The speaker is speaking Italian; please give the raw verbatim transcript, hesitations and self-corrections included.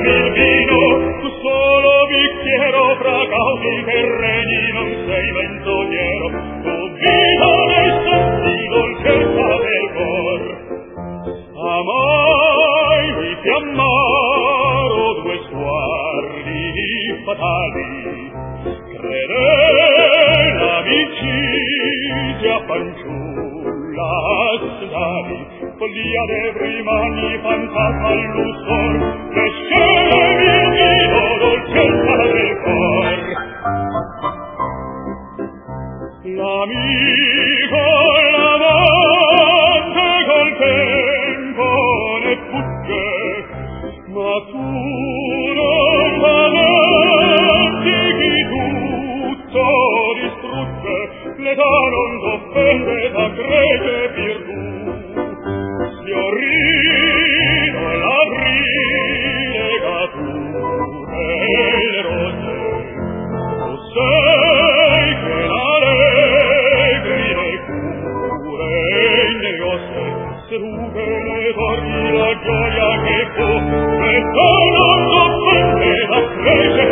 il vino, tu solo bicchiero fra cauti terreni non sei menzognero, tu viva nel sensi dolcezza del cor. Amai mi fiammaro due sguardi fatali, crede l'amicizia fanciulla assai, follia dei primani fantasma al lussor, che scende mio vino dolcezza del cor. L'amico e l'amante col tempo ne fugge, ma tu non lamenti chi tutto distrugge, l'età non t'offende, t'accresce virtù. Fiorino e l'aprile cature e le rose, tu sei che l'allegri le cure ingeniose, sedute le torri la gioia che fu, e tu non t'offende, t'accresce